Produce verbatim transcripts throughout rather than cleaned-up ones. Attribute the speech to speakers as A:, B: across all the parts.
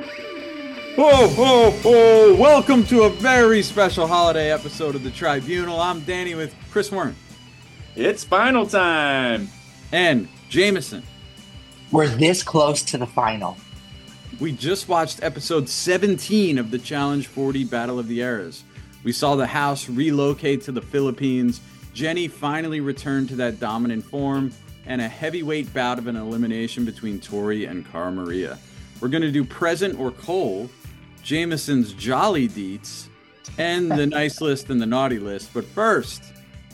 A: Whoa, whoa, whoa! Welcome to a very special holiday episode of the Tribunal. I'm Danny with Chris Warren
B: It's final time.
A: and Jameson.
C: We're this close to the final.
A: We just watched episode seventeen of the Challenge forty Battle of the Eras. We saw the house relocate to the Philippines, Jenny finally returned to that dominant form, and a heavyweight bout of an elimination between Tori and Cara Maria. We're going to do present or coal, Jameson's jolly deets, and the nice list and the naughty list. But first,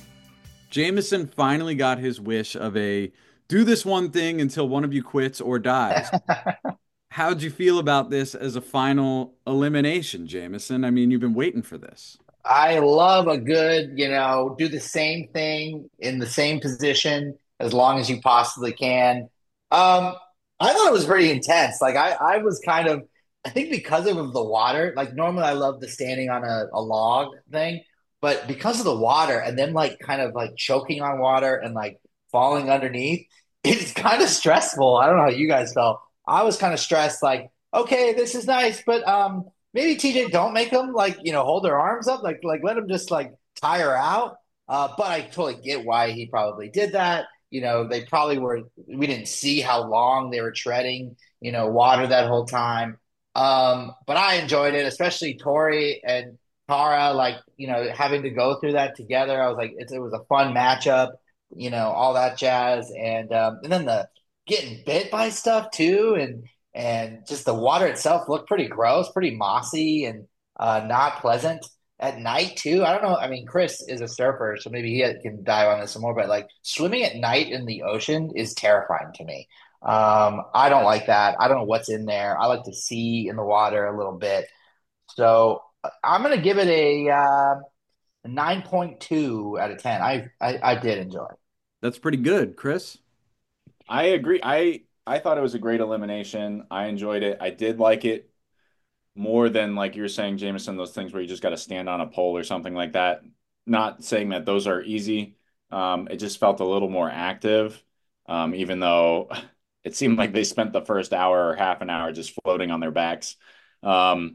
A: Jameson finally got his wish of a do this one thing until one of you quits or dies. How'd you feel about this as a final elimination, Jameson? I mean, you've been waiting for this.
C: I love a good, you know, do the same thing in the same position as long as you possibly can. Um, I thought it was pretty intense. Like I, I was kind of, I think because of the water, like normally I love the standing on a, a log thing, but because of the water and then like kind of like choking on water and like falling underneath, it's kind of stressful. I don't know how you guys felt. I was kind of stressed, like, okay, this is nice, but um, maybe T J don't make them like you know hold their arms up, like like let them just like tire out. Uh, but I totally get why he probably did that. You know, they probably were. We didn't see how long they were treading, you know, water that whole time. Um, but I enjoyed it, especially Tori and Tara, like you know, having to go through that together. I was like, it, it was a fun matchup, you know, all that jazz, and um, and then the getting bit by stuff too, and and just the water itself looked pretty gross, pretty mossy, and uh, not pleasant at night too. I don't know. I mean, Chris is a surfer, so maybe he can dive on this some more. But like swimming at night in the ocean is terrifying to me. Um, I don't like that. I don't know what's in there. I like to see in the water a little bit. So uh, I'm gonna give it a, uh, a nine point two out of ten. I, I I did enjoy it.
A: That's pretty good, Chris.
B: I agree. I I thought it was a great elimination. I enjoyed it. I did like it more than like you were saying, Jameson, those things where you just got to stand on a pole or something like that. Not saying that those are easy. Um, it just felt a little more active, um, even though it seemed like they spent the first hour or half an hour just floating on their backs. Um,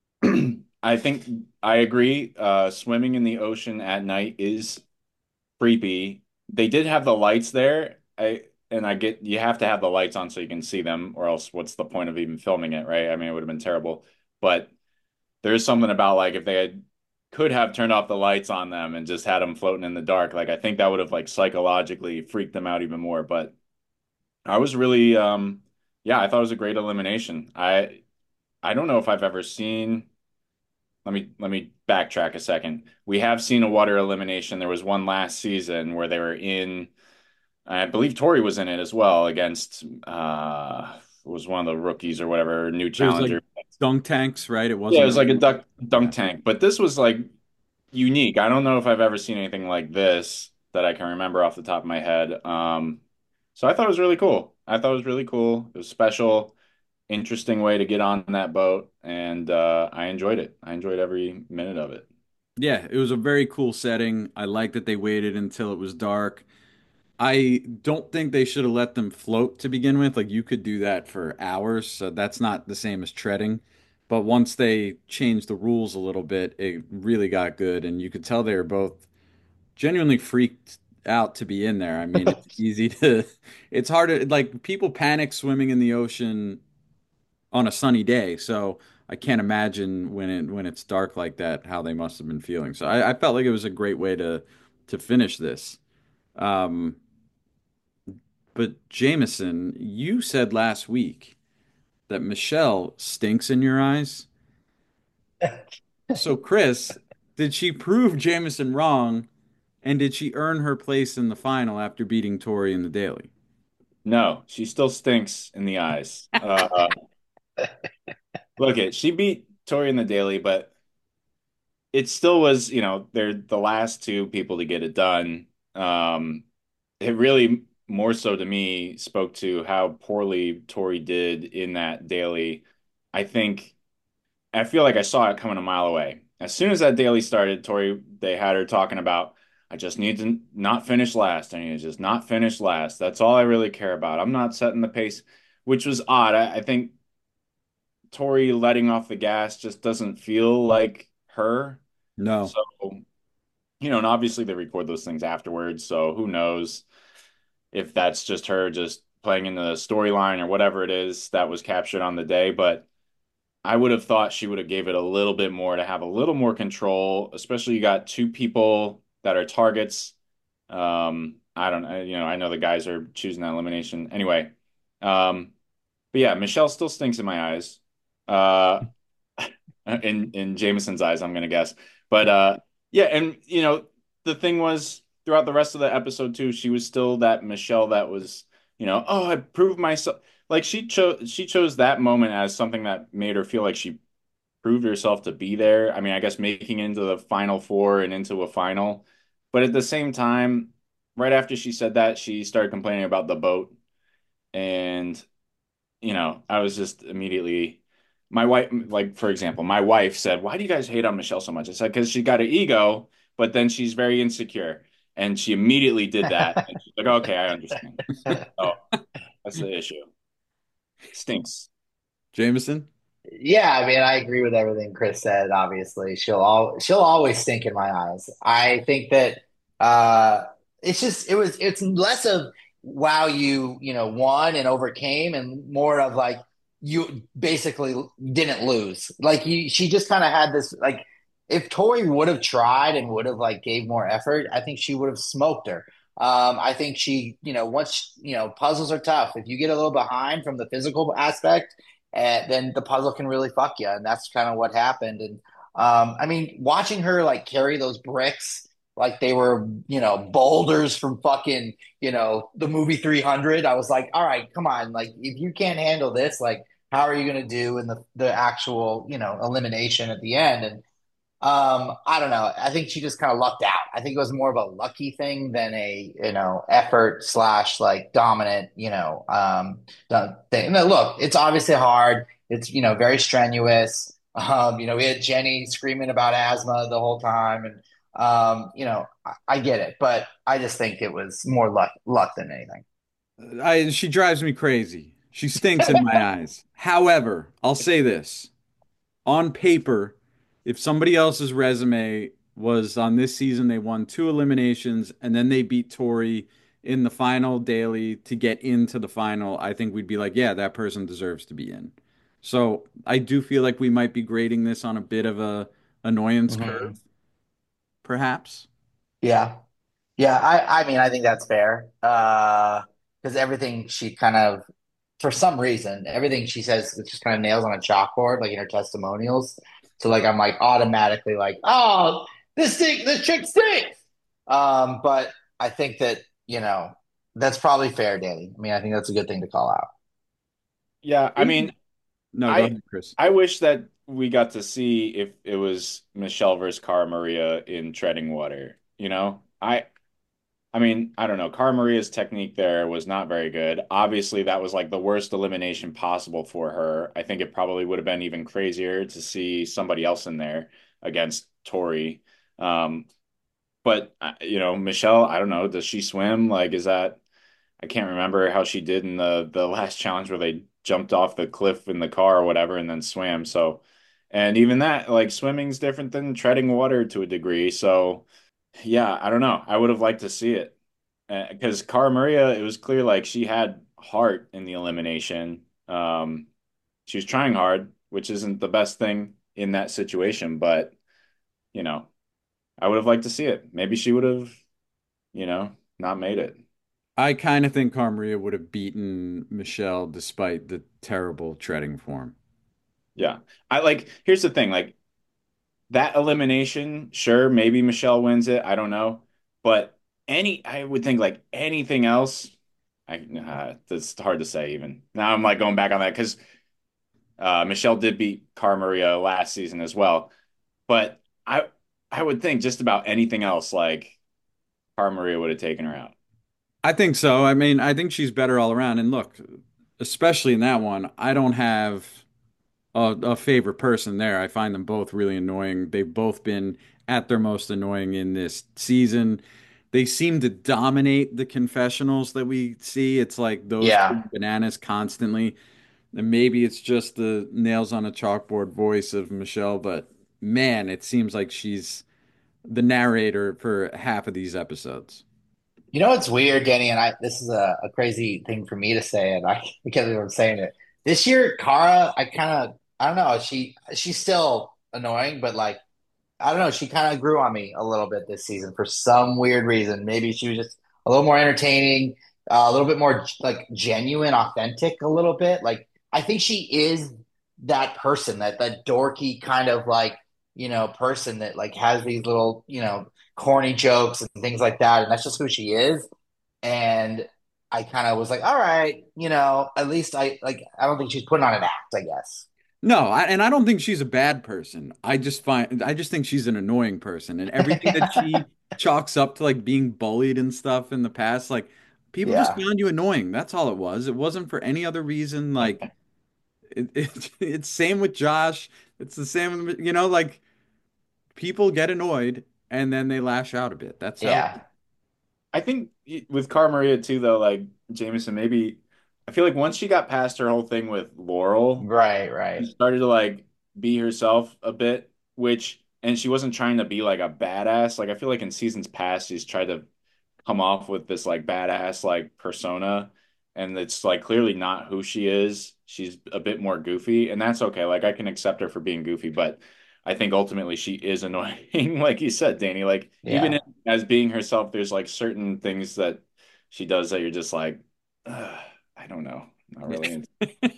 B: I think I agree. Uh, swimming in the ocean at night is creepy. They did have the lights there. I and I get you have to have the lights on so you can see them, or else what's the point of even filming it, right? I mean, it would have been terrible. But there's something about like if they had could have turned off the lights on them and just had them floating in the dark, like I think that would have like psychologically freaked them out even more. But I was really um yeah, I thought it was a great elimination. I I don't know if I've ever seen let me let me backtrack a second. We have seen a water elimination. There was one last season where they were in, I believe Tori was in it as well against uh it was one of the rookies or whatever, new
A: It was like
B: challenger.
A: dunk tanks, right? It
B: Yeah, it
A: wasn't
B: was
A: a
B: like a duck
A: yeah.
B: dunk tank, but this was like unique. I don't know if I've ever seen anything like this that I can remember off the top of my head. Um, so I thought it was really cool. I thought it was really cool. It was special, interesting way to get on that boat, and uh, I enjoyed it. I enjoyed every minute of it.
A: Yeah, it was a very cool setting. I like that they waited until it was dark. I don't think they should have let them float to begin with. Like you could do that for hours, so that's not the same as treading. But once they changed the rules a little bit, it really got good, and you could tell they were both genuinely freaked out to be in there. I mean, it's easy to, it's hard to, like, people panic swimming in the ocean on a sunny day. So I can't imagine when it when it's dark like that, how they must have been feeling. So I, I felt like it was a great way to to finish this. Um, but Jameson, you said last week that Michelle stinks in your eyes. So Chris, did she prove Jameson wrong, and did she earn her place in the final after beating Tori in the daily?
B: No, she still stinks in the eyes. Uh, look it, she beat Tori in the daily, but it still was, you know, they're the last two people to get it done. Um, it really more so to me spoke to how poorly Tori did in that daily. I think I feel like I saw it coming a mile away. As soon as that daily started, Tori, they had her talking about, I just need to not finish last. I need to just not finish last. That's all I really care about. I'm not setting the pace, which was odd. I, I think Tori letting off the gas just doesn't feel like her.
A: No.
B: So, you know, and obviously they record those things afterwards, so who knows if that's just her just playing into the storyline or whatever it is that was captured on the day, but I would have thought she would have gave it a little bit more to have a little more control, especially you got two people that are targets. Um, I don't know, you know, I know the guys are choosing that elimination anyway. Um, but yeah, Michelle still stinks in my eyes. Uh, in in Jameson's eyes, I'm gonna guess. But uh, yeah, and you know, the thing was throughout the rest of the episode too, she was still that Michelle that was, you know, oh, I proved myself. Like she chose she chose that moment as something that made her feel like she proved herself to be there. I mean, I guess making it into the final four and into a final. But at the same time, right after she said that, she started complaining about the boat. And you know, I was just immediately my wife, like for example, my wife said, "Why do you guys hate on Michelle so much?" I said, "Because she got an ego, but then she's very insecure." And she immediately did that. And she's like, "Okay, I understand." Oh, that's the issue. Stinks.
A: Jameson?
C: Yeah, I mean, I agree with everything Chris said. Obviously, she'll all she'll always stink in my eyes. I think that uh, it's just it was it's less of wow, you you know won and overcame, and more of like you basically didn't lose. Like you, she just kind of had this like if Tori would have tried and would have like gave more effort, I think she would have smoked her. Um, I think she, you know, once you know, puzzles are tough. If you get a little behind from the physical aspect and then the puzzle can really fuck you. And that's kind of what happened. And um, I mean, watching her like carry those bricks like they were, you know, boulders from fucking, you know, the movie three hundred. I was like, all right, come on. Like, if you can't handle this, like, how are you going to do in the, the actual, you know, elimination at the end? And um, I don't know. I think she just kind of lucked out. I think it was more of a lucky thing than a, you know, effort slash like dominant, you know, um, thing. Now, look, it's obviously hard. It's, you know, very strenuous. Um, you know, we had Jenny screaming about asthma the whole time. And, um, you know, I, I get it, but I just think it was more luck, luck than anything.
A: I she drives me crazy. She stinks in my eyes. However, I'll say this. On paper, if somebody else's resume was on this season, they won two eliminations and then they beat Tori in the final daily to get into the final, I think we'd be like, yeah, that person deserves to be in. So I do feel like we might be grading this on a bit of a annoyance
C: Mhm.
A: curve, perhaps.
C: Yeah. Yeah, I, I mean, I think that's fair. Uh, because everything she kind of, for some reason, everything she says it's just kind of nails on a chalkboard, like in her testimonials. So like I'm like automatically like, oh, this thing, this chick stinks. Um, but I think that, you know, that's probably fair, Danny. I mean, I think that's a good thing to call out.
B: Yeah, I mean,
A: No, go
B: I
A: ahead, Chris.
B: I wish that we got to see if it was Michelle versus Cara Maria in treading water. You know, I I mean, I don't know. Cara Maria's technique there was not very good. Obviously, that was like the worst elimination possible for her. I think it probably would have been even crazier to see somebody else in there against Tori. Um, but uh, you know, Michelle, I don't know. Does she swim? Like, is that? I can't remember how she did in the the last challenge where they jumped off the cliff in the car or whatever and then swam. So, and even that, like swimming's different than treading water to a degree. So, yeah, I don't know. I would have liked to see it because Cara Maria, it was clear like she had heart in the elimination. Um, she was trying hard, which isn't the best thing in that situation, but you know, I would have liked to see it. Maybe she would have, you know, not made it.
A: I kind of think Carmaria would have beaten Michelle despite the terrible treading form.
B: Yeah. I like, here's the thing, like that elimination, sure, maybe Michelle wins it. I don't know. But any, I would think like anything else, I, uh, that's hard to say even. Now I'm like going back on that because uh, Michelle did beat Cara Maria last season as well. But I, I would think just about anything else, like Cara Maria would have taken her out.
A: I think so. I mean, I think she's better all around. And look, especially in that one, I don't have a, a favorite person there. I find them both really annoying. They've both been at their most annoying in this season. They seem to dominate the confessionals that we see. It's like those two
C: Yeah.
A: bananas constantly. And maybe it's just the nails on a chalkboard voice of Michelle, but man, it seems like she's the narrator for half of these episodes.
C: You know what's weird, Danny, and I this is a, a crazy thing for me to say, and I because we were saying it. This year, Kara, I kind of I don't know, she she's still annoying, but like I don't know, she kind of grew on me a little bit this season for some weird reason. Maybe she was just a little more entertaining, uh, a little bit more like genuine, authentic, a little bit. Like I think she is that person, that that dorky kind of like, you know, person that like has these little, you know, corny jokes and things like that, and that's just who she is. And I kind of was like, all right, you know, at least I like I don't think she's putting on an act, I guess.
A: No, I, and I don't think she's a bad person. I just find I just think she's an annoying person, and everything that she chalks up to like being bullied and stuff in the past, like people just
C: Yeah.
A: found you annoying. That's all it was. It wasn't for any other reason. Like it, it it's same with Josh. It's the same with, you know, like people get annoyed and then they lash out a bit. That's how.
C: Yeah.
B: I think with Cara Maria too, though, like Jameson, maybe I feel like once she got past her whole thing with Laurel,
C: Right,
B: she
C: right.
B: started to like be herself a bit, which and she wasn't trying to be like a badass. Like I feel like in seasons past, she's tried to come off with this like badass like persona, and it's like clearly not who she is. She's a bit more goofy, and that's okay. Like I can accept her for being goofy, but I think ultimately she is annoying, like you said, Danny. Like even
C: Yeah.
B: in, as being herself, there's like certain things that she does that you're just like, "Ugh, I don't know, not really into."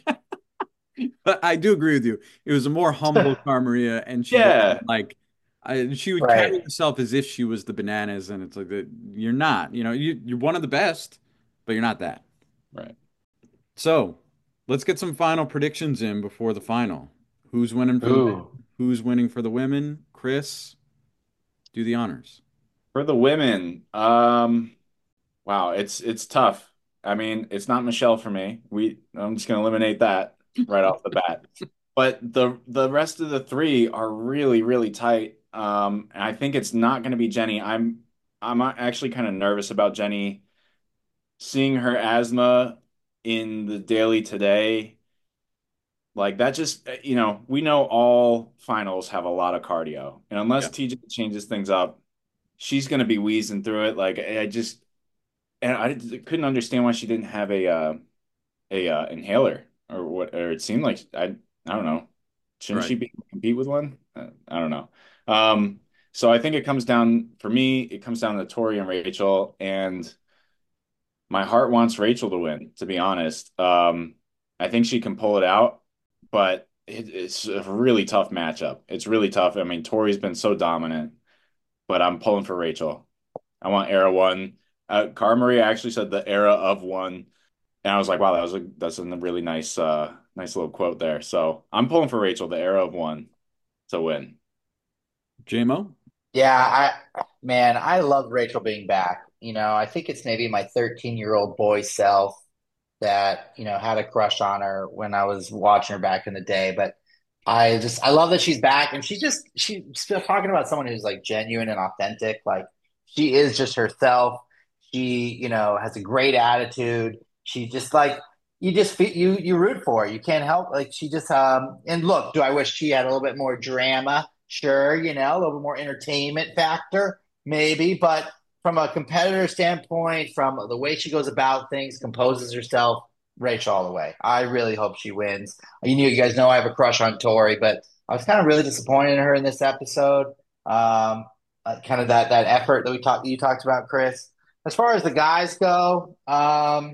A: But I do agree with you. It was a more humble Carmaria, and she
B: Yeah,
A: wasn't like I, she would carry
C: Right.
A: herself as if she was the bananas, and it's like that you're not. You know, you you're one of the best, but you're not that.
B: right.
A: So let's get some final predictions in before the final. Who's winning for the
C: Ooh.
A: men? Who's winning for the women? Chris, do the honors.
B: For the women, um, wow, it's it's tough. I mean, it's not Michelle for me. We I'm just gonna eliminate that right off the bat. But the the rest of the three are really, really tight. Um, and I think it's not gonna be Jenny. I'm I'm actually kind of nervous about Jenny seeing her asthma in the Daily Today. Like that just, you know, we know all finals have a lot of cardio. And unless
A: Yeah.
B: T J changes things up, she's gonna be wheezing through it. Like I just and I couldn't understand why she didn't have a uh, a uh, inhaler or what, or it seemed like I I don't know. Shouldn't
A: Right.
B: she be compete with one? Uh, I don't know. Um, so I think it comes down for me. It comes down to Tori and Rachel, and my heart wants Rachel to win. To be honest, um, I think she can pull it out, but it, it's a really tough matchup. It's really tough. I mean, Tori's been so dominant, but I'm pulling for Rachel. I want era one. Uh, Cara Maria actually said the era of one. And I was like, wow, that was a that's a really nice uh nice little quote there. So I'm pulling for Rachel, the era of one to win.
A: J-Mo?
C: Yeah, I man, I love Rachel being back. You know, I think it's maybe my thirteen year old boy self that, you know, had a crush on her when I was watching her back in the day. But I just I love that she's back and she's just she's still talking about someone who's like genuine and authentic. Like she is just herself. She, you know, has a great attitude. She just like you just feel you you root for her. You can't help like she just um and look, do I wish she had a little bit more drama? Sure, you know, a little bit more entertainment factor, maybe, but from a competitor standpoint, from the way she goes about things, composes herself, Rachel all the way. I really hope she wins. You know, you guys know I have a crush on Tori, but I was kind of really disappointed in her in this episode. Um, uh, kind of that that effort that we talked you talked about, Chris. As far as the guys go, um,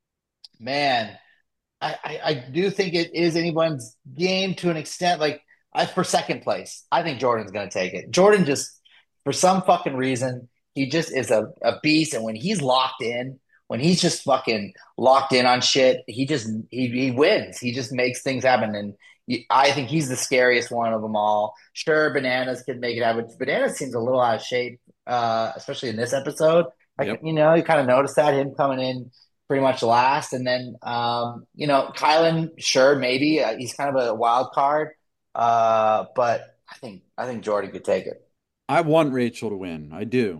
C: man, I, I, I do think it is anyone's game to an extent. Like I for second place, I think Jordan's going to take it. Jordan just for some fucking reason he just is a, a beast, and when he's locked in, when he's just fucking locked in on shit, he just he, he wins. He just makes things happen, and I think he's the scariest one of them all. Sure, Bananas could make it happen. Bananas seems a little out of shape, uh, especially in this episode. I,
A: Yep.
C: you know, you kind of noticed that him coming in pretty much last. And then, um, you know, Kylan, sure, maybe uh, he's kind of a wild card, uh, but I think I think Jordan could take it.
A: I want Rachel to win. I do.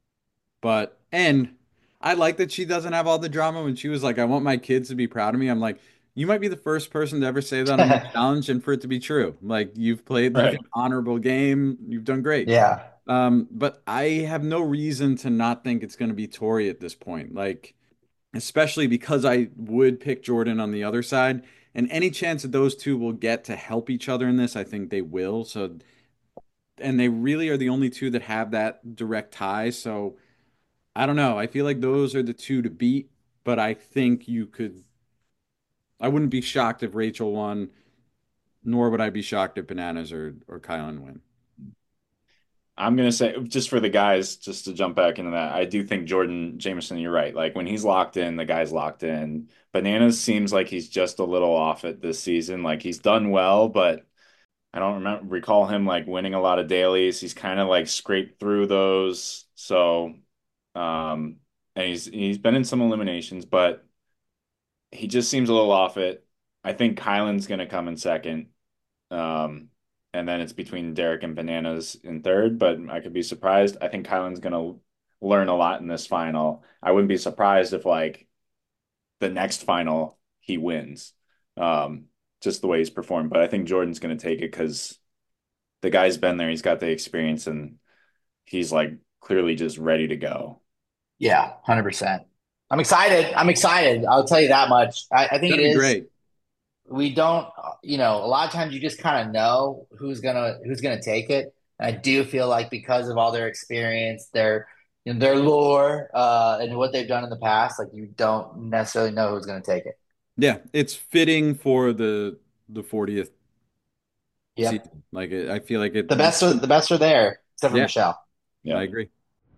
A: But and I like that she doesn't have all the drama when she was like, I want my kids to be proud of me. I'm like, You might be the first person to ever say that on the challenge and for it to be true. Like you've played like
B: Right.
A: an honorable game. You've done great.
C: Yeah.
A: Um, but I have no reason to not think it's going to be Tori at this point. Like, especially because I would pick Jordan on the other side. And any chance that those two will get to help each other in this, I think they will. So, and they really are the only two that have that direct tie. So I don't know. I feel like those are the two to beat, but I think you could, I wouldn't be shocked if Rachel won, nor would I be shocked if Bananas or, or Kylan win.
B: I'm gonna say just for the guys, just to jump back into that, I do think Jordan Jameson, you're right. Like when he's locked in, the guy's locked in. Bananas seems like he's just a little off it this season. Like he's done well, but I don't remember recall him like winning a lot of dailies. He's kind of like scraped through those. So, um, and he's he's been in some eliminations, but he just seems a little off it. I think Kylan's gonna come in second. Um, and then it's between Derek and Bananas in third, but I could be surprised. I think Kylan's gonna learn a lot in this final. I wouldn't be surprised if like the next final he wins. Um, just the way he's performed. But I think Jordan's gonna take it because the guy's been there, he's got the experience, and he's like clearly just ready to go.
C: Yeah, one hundred percent. I'm excited. I'm excited. I'll tell you that much. I, I think it
A: That'd be
C: is.
A: great.
C: We don't, you know, a lot of times you just kind of know who's gonna who's gonna take it. And I do feel like because of all their experience, their you know, their lore, uh, and what they've done in the past, like you don't necessarily know who's gonna take it.
A: Yeah, it's fitting for the the fortieth
C: Yep.
A: season. Like it, I feel like it.
C: The best are the best are there, except for
A: Yeah,
C: Michelle.
A: I
B: Yeah.
A: agree.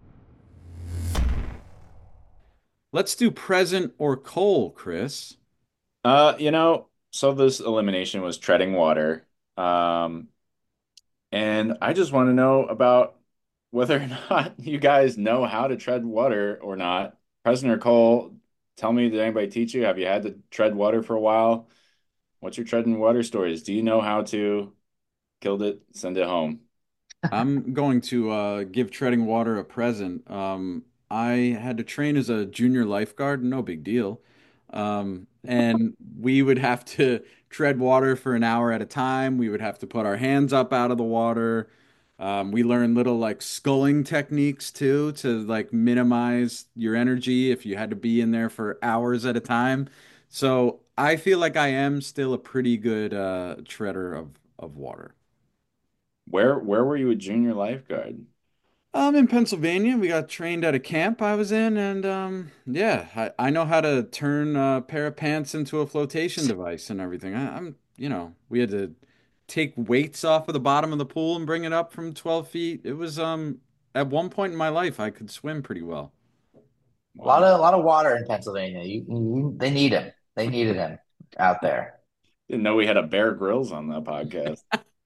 A: Let's do present or Cole, Chris.
B: Uh, you know, so this elimination was treading water. Um, And I just want to know about whether or not you guys know how to tread water or not. President Cole, tell me, did anybody teach you? Have you had to tread water for a while? What's your treading water stories? Do you know how to? Killed it, send it home.
A: I'm going to uh, give treading water a present. Um, I had to train as a junior lifeguard, no big deal. Um, and we would have to tread water for an hour at a time. We would have to put our hands up out of the water. Um, we learned little like sculling techniques too to like minimize your energy if you had to be in there for hours at a time. So I feel like I am still a pretty good uh, treader of, of water.
B: Where where were you a junior lifeguard?
A: Um, in Pennsylvania, we got trained at a camp I was in, and um, yeah, I, I know how to turn a pair of pants into a flotation device and everything. I, I'm, you know, we had to take weights off of the bottom of the pool and bring it up from twelve feet. It was, um, at one point in my life, I could swim pretty well.
C: A lot
B: Wow.
C: of a lot of water in Pennsylvania. You, you, they need him. They needed him out there.
B: Didn't know we had a Bear Grylls on the podcast.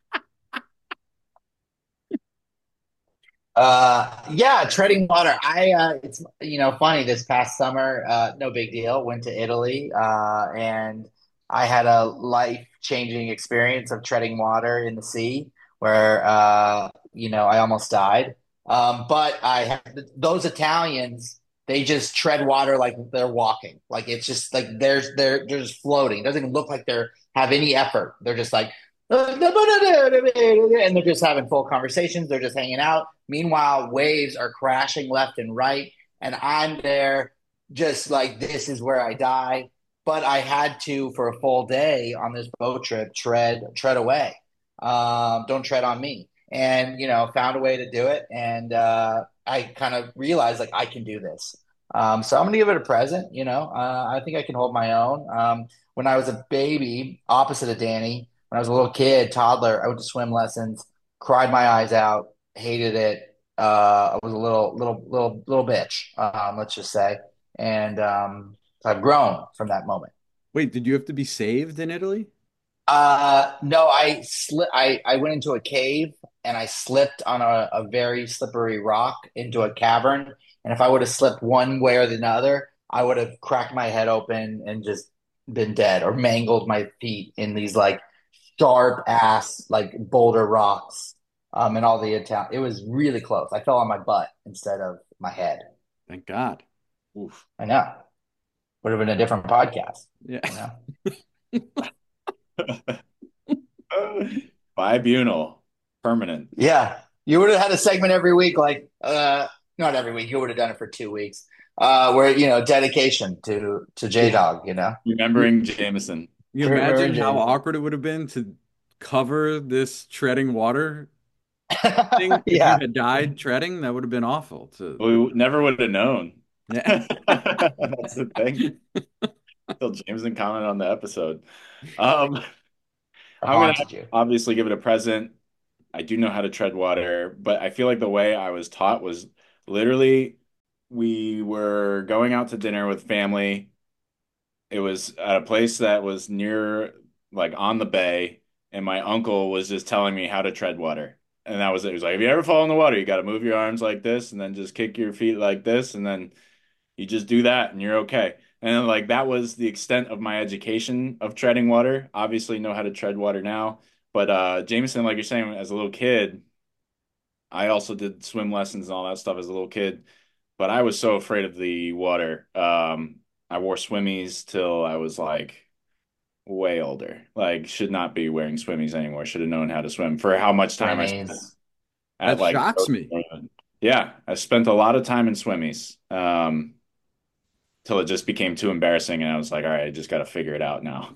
C: Uh, yeah, treading water. I uh, it's you know funny. This past summer, uh, no big deal. Went to Italy, uh, and I had a life changing experience of treading water in the sea, where uh, you know I almost died. Um, but I had those Italians. They just tread water like they're walking. Like it's just like they're they're they're just floating. It doesn't even look like they're have any effort. They're just like and they're just having full conversations. They're just hanging out. Meanwhile, waves are crashing left and right. And I'm there just like, this is where I die. But I had to, for a full day on this boat trip, tread, tread away. Um, don't tread on me. And, you know, found a way to do it. And uh, I kind of realized like, I can do this. Um, so I'm going to give it a present. You know, uh, I think I can hold my own. Um, when I was a baby, opposite of Danny, when I was a little kid, toddler, I went to swim lessons, cried my eyes out, hated it. Uh, I was a little, little, little, little bitch, um, let's just say. And um, I've grown from that moment.
A: Wait, did you have to be saved in Italy?
C: Uh, no, I sli I, I went into a cave and I slipped on a, a very slippery rock into a cavern. And if I would have slipped one way or the other, I would have cracked my head open and just been dead or mangled my feet in these like sharp ass like boulder rocks um and all the Italian. It was really close. I fell on my butt instead of my head.
A: Thank God.
B: Oof.
C: I know. Would have been a different podcast,
A: Yeah.
C: you know.
B: Bibunal, permanent.
C: Yeah. You would have had a segment every week, like uh not every week, you would have done it for two weeks. Uh where, you know, dedication to to J
B: Yeah.
C: Dog, you know?
A: You,
B: Remembering Jameson.
A: you
C: Remember
A: imagine how
C: Jameson.
A: awkward it would have been to cover this treading water thing if you
C: Yeah.
A: had died treading? That would have been awful to,
B: We never would have known.
A: yeah.
B: That's the thing. Till Jameson commented on the episode. Um,
C: Or
B: I'm gonna
C: haunted you.
B: obviously give it a present. I do know how to tread water, but I feel like the way I was taught was literally we were going out to dinner with family. It was at a place that was near, like on the bay, and my uncle was just telling me how to tread water. And that was it. He was like, if you ever fall in the water, you got to move your arms like this and then just kick your feet like this. And then you just do that and you're okay. And then, like, that was the extent of my education of treading water. Obviously, know how to tread water now. But uh, Jameson, like you're saying, as a little kid, I also did swim lessons and all that stuff as a little kid. But I was so afraid of the water. Um, I wore swimmies till I was like way older. Like, should not be wearing swimmies anymore. Should have known how to swim for how much time I spent
C: Swimmies.
B: at
A: That
B: like,
A: shocks me.
B: yeah, I spent a lot of time in swimmies. Um, till it just became too embarrassing, and I was like, all right, I just got to figure it out now.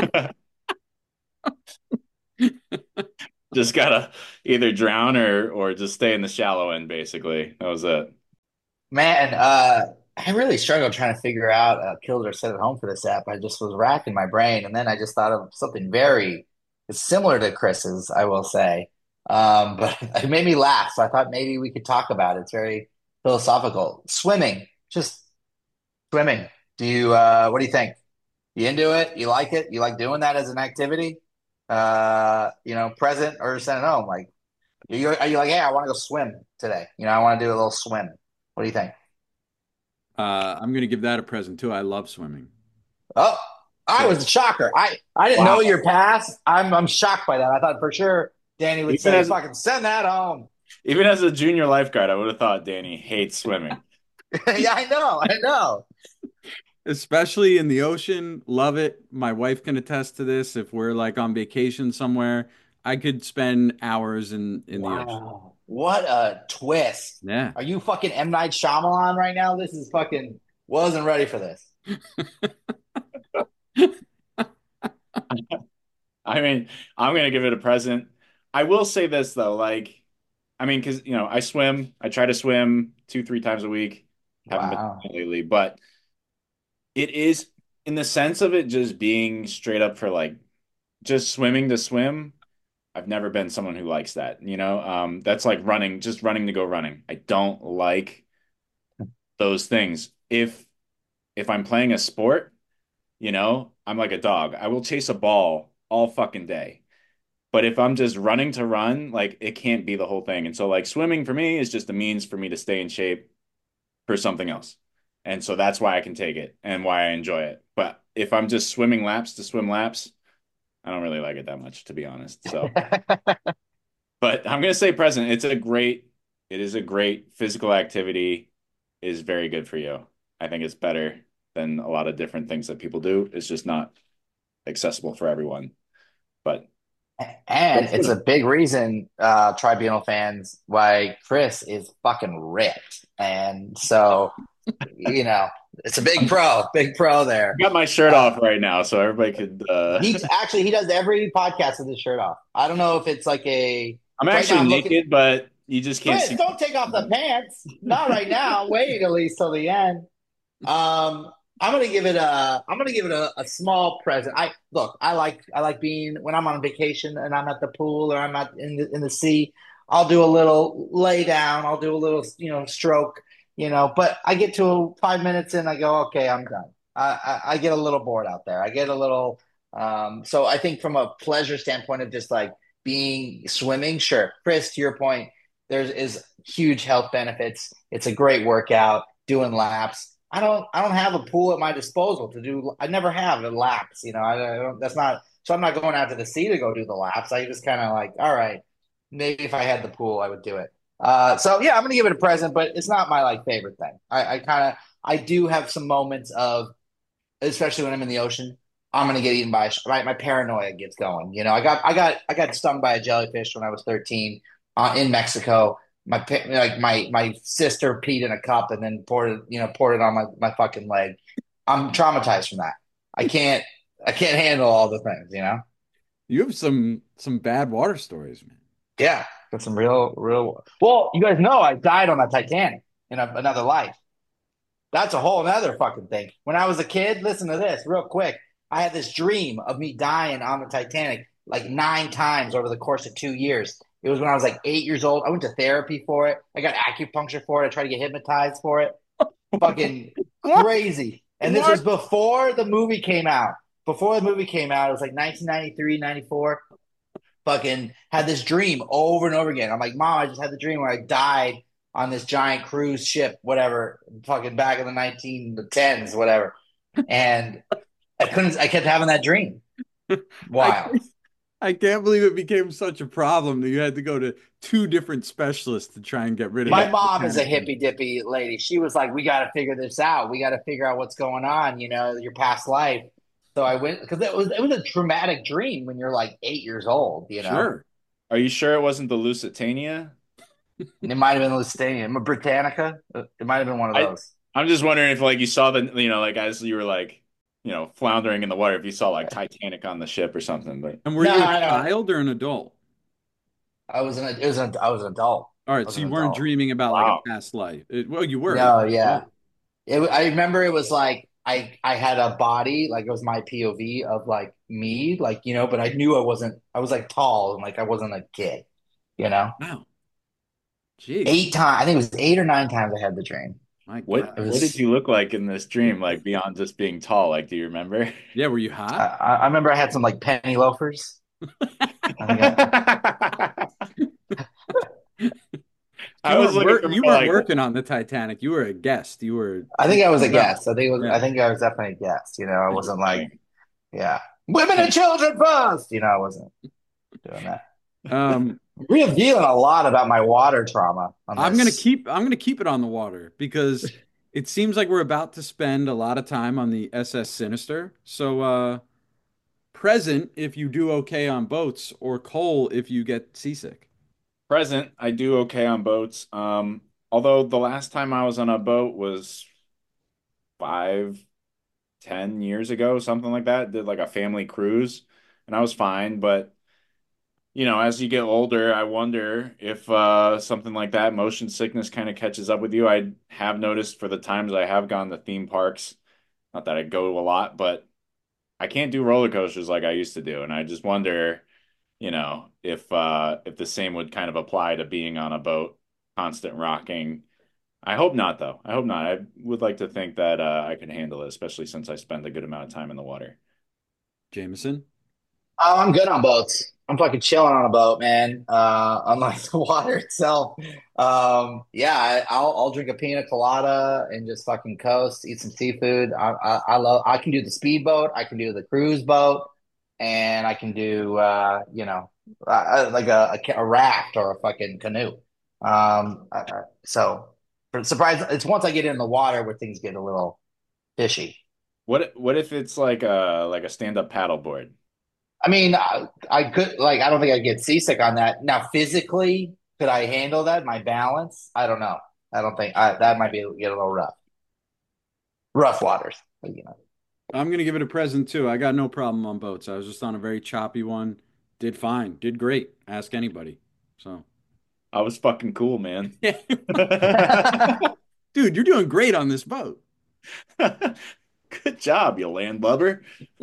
B: Just gotta either drown or or just stay in the shallow end, basically. That was it.
C: Man, uh, I really struggled trying to figure out uh, Killed or Set at Home for this app. I just was racking my brain, and then I just thought of something very it's similar to Chris's, I will say. Um, but it made me laugh, so I thought maybe we could talk about it. It's very philosophical. Swimming, just swimming. Do you, uh, what do you think? You into it? You like it? You like doing that as an activity? Uh, you know, present or sent at home? Like, are you, are you like, hey, I want to go swim today? You know, I want to do a little swim. What do you think?
A: Uh, I'm gonna give that a present too. I love swimming.
C: Oh, I
A: So
C: was a shocker. I I didn't know
B: Wow.
C: your past. I'm I'm shocked by that. I thought for sure Danny would
B: Even
C: say,
B: as
C: "Fucking send that home."
B: even as a junior lifeguard, I would have thought Danny hates swimming.
C: Yeah, I know. I know.
A: especially in the ocean, love it. My wife can attest to this. If we're like on vacation somewhere, I could spend hours in in the ocean.
C: Wow, what a twist!
A: Yeah.
C: Are you fucking M Night Shyamalan right now? This is fucking wasn't ready for this.
B: I mean, I'm gonna give it a present. I will say this though, like, I mean, because you know, I swim. I try to swim two, three times a week. Haven't been
C: Wow.
B: lately, but it is in the sense of it just being straight up for like just swimming to swim. I've never been someone who likes that, you know? Um, that's like running, just running to go running. I don't like those things. If if I'm playing a sport, you know, I'm like a dog. I will chase a ball all fucking day. But if I'm just running to run, like it can't be the whole thing. And so like swimming for me is just a means for me to stay in shape for something else. And so that's why I can take it and why I enjoy it. But if I'm just swimming laps to swim laps, I don't really like it that much, to be honest. So but I'm gonna say present. It's a great, it is a great physical activity, is very good for you. I think it's better than a lot of different things that people do. It's just not accessible for everyone. But
C: And it's a big reason, uh, Tribunal fans, why Chris is fucking ripped. And so, you know, it's a big
B: I'm,
C: pro, big pro there.
B: I got my shirt
C: Uh,
B: off right now, so everybody could. Uh...
C: he actually he does every podcast with his shirt off. I don't know if it's like a
B: I'm
C: right now.
B: actually
C: I'm looking.
B: naked, but you just can't
C: Chris,
B: see.
C: don't take off the pants. Not right now. Wait at least till the end. Um, I'm gonna give it a. I'm gonna give it a, a small present. I look. I like. I like being when I'm on vacation and I'm at the pool or I'm at in the in the sea. I'll do a little lay down. I'll do a little you know stroke. You know, but I get to five minutes and I go, okay, I'm done. I, I, I get a little bored out there. I get a little. Um, so I think from a pleasure standpoint of just like being swimming, sure. Chris, to your point, there's is huge health benefits. It's a great workout. Doing laps. I don't I don't have a pool at my disposal to do. I never have the laps. You know, I, I don't. That's not. So I'm not going out to the sea to go do the laps. I just kind of like, all right, maybe if I had the pool, I would do it. Uh, so yeah, I'm gonna give it a present, but it's not my like favorite thing. I, I kind of I do have some moments of, especially when I'm in the ocean. I'm gonna get eaten by a sh-" right. My paranoia gets going. You know, I got I got I got stung by a jellyfish when I was thirteen uh, in Mexico. My pa- like my my sister peed in a cup and then poured it, you know, poured it on my my fucking leg. I'm traumatized from that. I can't I can't handle all the things. You know.
A: You have some some bad water stories, man.
C: Yeah, got some real real. Well, you guys know I died on the Titanic in a, another life. That's a whole other fucking thing. When I was a kid, listen to this real quick. I had this dream of me dying on the Titanic like nine times over the course of two years. It was when I was like eight years old. I went to therapy for it. I got acupuncture for it. I tried to get hypnotized for it. Fucking
A: What?
C: crazy. And this was
A: What?
C: before the movie came out. Before the movie came out, it was like nineteen ninety-three, ninety-four. Fucking had this dream over and over again. I'm like, Mom, I just had the dream where I died on this giant cruise ship, whatever, fucking back in the nineteen tens, whatever. And I couldn't, I kept having that dream.
A: I
C: Wild.
A: can't, I can't believe it became such a problem that you had to go to two different specialists to try and get rid of
C: My
B: Yeah.
A: that
C: mom is a
A: Titanic thing.
C: hippy dippy lady. She was like, we got to figure this out. We got to figure out what's going on, you know, your past life. So I went because it was it was a traumatic dream when you're like eight years old, you know.
A: Sure.
B: Are you sure it wasn't the Lusitania?
C: It might have been Lusitania, Britannica. It might have been one of
B: I
C: those.
B: I'm just wondering if like you saw the you know like as you were like you know floundering in the water if you saw like Titanic on the ship or something. But
A: And were
C: No,
A: you a
C: I know.
A: child or an adult?
C: I was an it was an I was an adult.
A: All
C: I
A: right,
C: was
A: so
C: an
A: you weren't
C: adult.
A: dreaming about like a
B: wow,
A: past life. It- well, you were. You
C: No,
A: were
C: yeah.
A: adult.
C: It, I remember it was like I I had a body like it was my P O V of like me like you know, but I knew I wasn't. I was like tall and like I wasn't a kid. You know,
A: Wow. Jeez.
C: eight times. I think it was eight or nine times I had the dream.
A: My
B: what
C: It
A: God.
B: what did
C: was.
B: you look like in this dream? Like beyond just being tall? Like do you remember?
A: Yeah, were you
C: I,
A: hot?
C: I remember I had some like penny loafers. I think I.
A: You
B: I was
A: weren't
B: looking
A: work
B: for
A: you
B: more
A: weren't
B: like
A: working on the Titanic. You were a guest. You were
C: I
A: you
C: think I was a
A: showed up.
C: guest. I think it was.
A: Yeah.
C: I think I was definitely a guest. You know, I wasn't like
B: interesting.
C: yeah, women and children first. You know, I wasn't doing that.
A: Um,
C: Revealing a lot about my water trauma on
A: I'm gonna
C: this.
A: keep I'm gonna keep it on the water because it seems like we're about to spend a lot of time on the S S Sinister. So uh present if you do okay on boats, or coal if you get seasick.
B: Present, I do okay on boats. Um, although the last time I was on a boat was five, ten years ago, something like that. Did like a family cruise, and I was fine. But you know, as you get older, I wonder if uh, something like that, motion sickness, kind of catches up with you. I have noticed for the times I have gone to theme parks, not that I go a lot, but I can't do roller coasters like I used to do, and I just wonder, you know, if uh, if the same would kind of apply to being on a boat, constant rocking. I hope not, though. I hope not. I would like to think that uh, I can handle it, especially since I spend a good amount of time in the water.
A: Jameson?
C: Oh, I'm good on boats. I'm fucking chilling on a boat, man. Uh, unlike the water itself. Um, yeah, I, I'll I'll drink a pina colada and just fucking coast, eat some seafood. I, I I love. I can do the speedboat. I can do the cruise boat, and I can do uh, you know, uh, like a, a ca- a raft or a fucking canoe. Um, I, I- so for surprise, it's once I get in the water where things get a little fishy.
B: What what if it's like a like a stand-up paddleboard?
C: I mean, I, I could like I don't think I'd get seasick on that. Now, physically, could I handle that? My balance? I don't know. I don't think I, that might be get a little rough. Rough waters, but, you know.
A: I'm gonna give it a present too. I got no problem on boats. I was just on a very choppy one. Did fine. Did great. Ask anybody. So
B: I was fucking cool, man.
A: yeah. Dude, you're doing great on this boat.
B: Good job, you landlubber.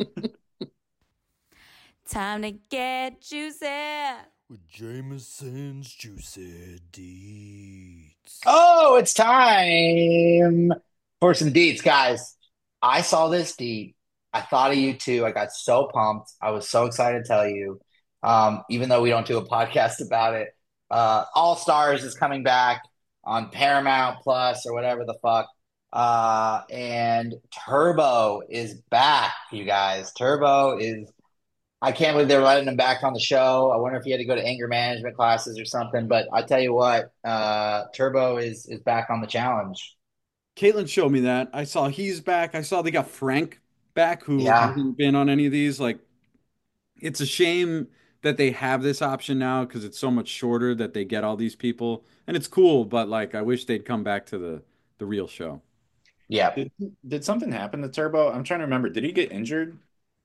D: Time to get juicy.
E: With Jameson's Juicy Deeds.
C: Oh, it's time for some deets, guys. I saw this deet. I thought of you too. I got so pumped. I was so excited to tell you. Um, even though we don't do a podcast about it. Uh, All Stars is coming back on Paramount Plus or whatever the fuck. Uh, and Turbo is back, you guys. Turbo is I can't believe they're letting him back on the show. I wonder if he had to go to anger management classes or something. But I tell you what, uh, Turbo is is back on the challenge.
A: Caitlin showed me that. I saw he's back. I saw they got Frank back who
C: Yeah.
A: hasn't been on any of these. Like, it's a shame that they have this option now because it's so much shorter that they get all these people, and it's cool. But like, I wish they'd come back to the the real show.
C: Yeah.
B: Did, did something happen to Turbo? I'm trying to remember. Did he get injured?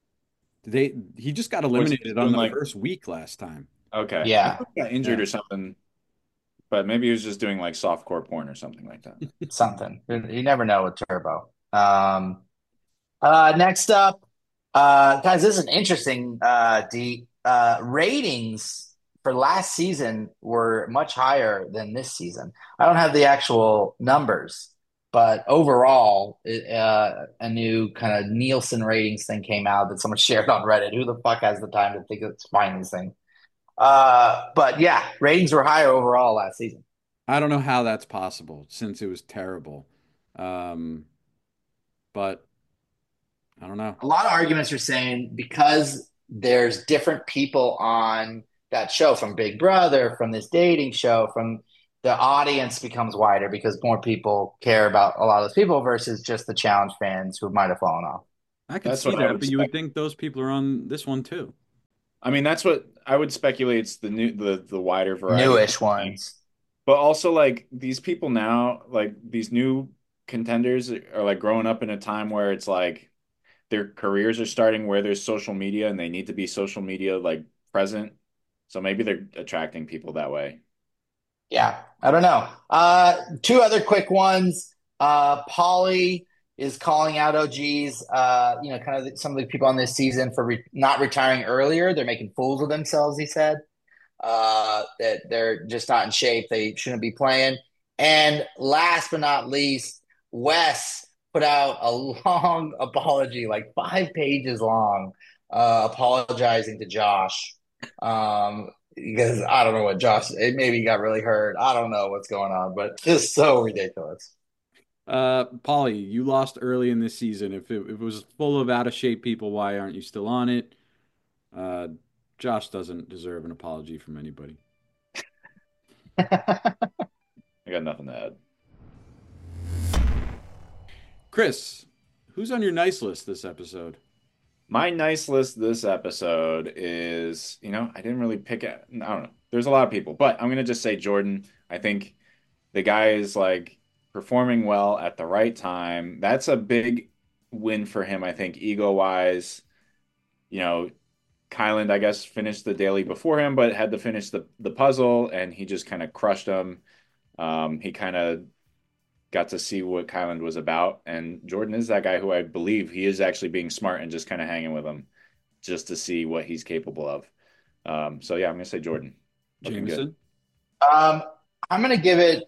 A: They he just got
B: Or was he just
A: eliminated on
B: doing
A: the
B: like,
A: first week last time.
B: okay. I
C: Yeah.
B: thought he got injured
A: Yeah.
B: or something, but maybe he was just doing like softcore porn or something like that.
C: Something. You never know with Turbo. Um, uh, next up, uh, guys, this is an interesting uh, D. Uh, ratings for last season were much higher than this season. I don't have the actual numbers, but overall, it, uh, a new kind of Nielsen ratings thing came out that someone shared on Reddit. Who the fuck has the time to think of find these things? Uh, but yeah, ratings were higher overall last season.
A: I don't know how that's possible since it was terrible. Um, but I don't know.
C: A lot of arguments are saying because there's different people on that show from Big Brother, from this dating show, from the audience becomes wider because more people care about a lot of those people versus just the challenge fans who might have fallen off.
A: I could
B: That's
A: see
B: what I
A: that,
B: would
A: but you would
B: spec.
A: think those people are on this one too.
B: I mean, that's what I would speculate. It's the new, the the wider variety.
C: Newish ones.
B: But also, like these people now, like these new contenders are like growing up in a time where it's like their careers are starting where there's social media and they need to be social media like present. So maybe they're attracting people that way.
C: Yeah, I don't know. Uh, two other quick ones. Uh, Polly is calling out O Gs. Uh, you know, kind of some of the people on this season for re not retiring earlier. They're making fools of themselves. He said uh, that they're just not in shape. They shouldn't be playing. And last but not least, Wes put out a long apology, like five pages long, uh, apologizing to Josh. Um, because I don't know what Josh, it maybe he got really hurt. I don't know what's going on, but just so ridiculous.
A: Uh, Polly, you lost early in this season. If it, if it was full of out of shape people, why aren't you still on it? Uh, Josh doesn't deserve an apology from anybody.
B: I got nothing to add.
A: Chris, who's on your nice list this episode?
B: My nice list this episode is, you know, I didn't really pick it. I don't know. There's a lot of people, but I'm gonna just say Jordan. I think the guy is like performing well at the right time. That's a big win for him, I think, ego wise. You know, Kyland, I guess, finished the daily before him, but had to finish the the puzzle, and he just kind of crushed him. Um, he kind of got to see what Kyland was about, and Jordan is that guy who I believe he is actually being smart and just kind of hanging with him just to see what he's capable of. Um, so yeah, I'm gonna say Jordan. Looking good.
A: Jameson?
C: Um, I'm gonna give it,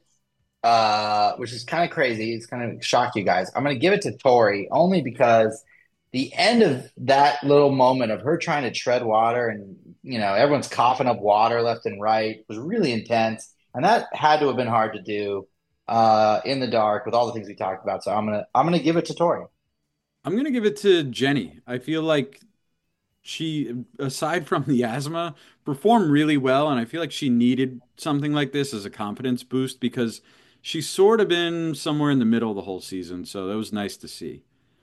C: uh, which is kind of crazy. It's kind of shock you guys. I'm gonna give it to Tori only because the end of that little moment of her trying to tread water and you know everyone's coughing up water left and right was really intense, and that had to have been hard to do uh, in the dark with all the things we talked about. So I'm gonna I'm gonna give it to Tori.
A: I'm gonna give it to Jenny. I feel like she, aside from the asthma, performed really well, and I feel like she needed something like this as a confidence boost because she's sort of been somewhere in the middle the whole season, so that was nice to see.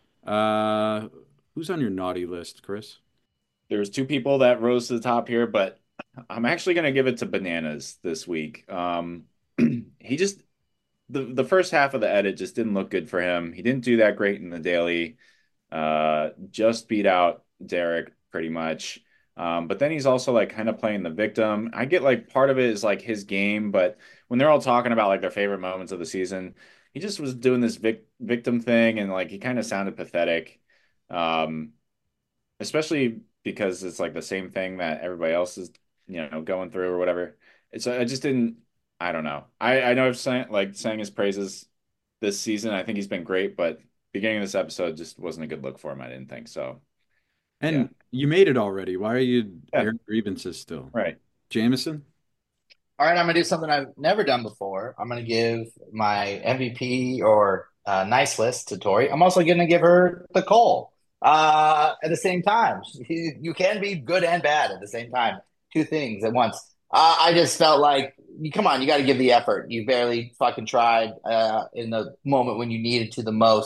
A: Uh, who's on your naughty list, Chris?
B: There was two people that rose to the top here, but I'm actually gonna give it to Bananas this week. Um, he just the the first half of the edit just didn't look good for him. He didn't do that great in the daily. Uh, just beat out Derek pretty much. Um, but then he's also like kind of playing the victim. I get like part of it is like his game, but when they're all talking about like their favorite moments of the season, he just was doing this vic victim thing and like he kind of sounded pathetic. Um, especially because it's like the same thing that everybody else is, you know, going through or whatever. It's I just didn't. I don't know. I I know I've sang like sang his praises this season. I think he's been great, but beginning of this episode just wasn't a good look for him. I didn't think so. Yeah,
A: And you made it already. Why are you
B: yeah,
A: airing grievances still?
B: right.
A: Jameson?
C: All right, I'm gonna do something I've never done before. I'm gonna give my M V P or uh, nice list to Tori. I'm also gonna give her the Cole uh, at the same time. You, you can be good and bad at the same time. Two things at once. Uh, I just felt like, come on, you got to give the effort. You barely fucking tried uh, in the moment when you needed to the most.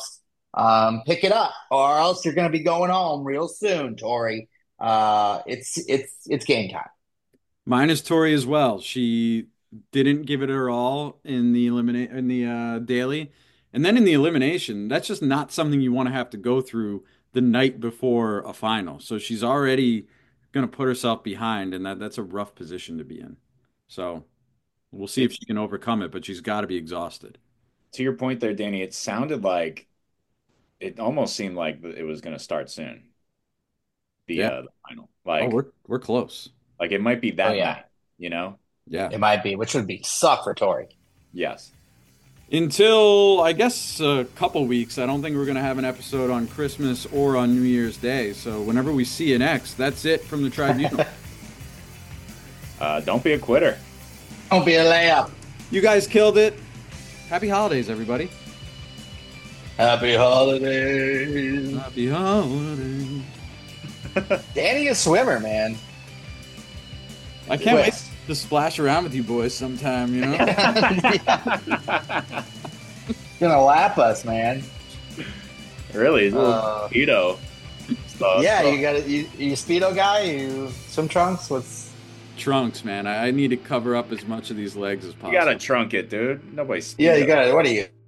C: um, pick it up, or else you're going to be going home real soon, Tori. Uh, it's it's it's game time.
A: Mine is Tori as well. She didn't give it her all in the eliminate in the uh, daily, and then in the elimination. That's just not something you want to have to go through the night before a final. So she's already going to put herself behind, and that that's a rough position to be in. So we'll see if
B: It's
A: she can overcome it, but she's got to be exhausted.
B: to your point there, Danny. It sounded like it almost seemed like it was going to start soon. The
A: Yeah.
B: uh, the final,
A: Oh,
B: like
A: we're we're close.
B: like it might be that
C: Oh, yeah.
B: night. You know?
A: Yeah.
C: It might be, which would be suck for Tori.
B: Yes.
A: Until I guess a couple weeks, I don't think we're going to have an episode on Christmas or on New Year's Day. So whenever we see an X, that's it from the tribunal.
B: Uh, don't be a quitter.
C: Don't be a layup.
A: You guys killed it. Happy holidays, everybody.
C: Happy holidays.
A: Happy holidays.
C: Danny a swimmer, man.
A: I can't wait
C: Twist.
A: to splash around with you boys sometime, you know?
C: Gonna lap us, man.
B: Really? He's a little
C: Uh,
B: keto. stuff.
C: Yeah, you got it. You, you speedo guy. You swim trunks. What's
A: Trunks, man. I, I need to cover up as much of these legs as
B: You
A: possible.
B: gotta trunk it, dude. Nobody's
C: yeah? You got it. What are you?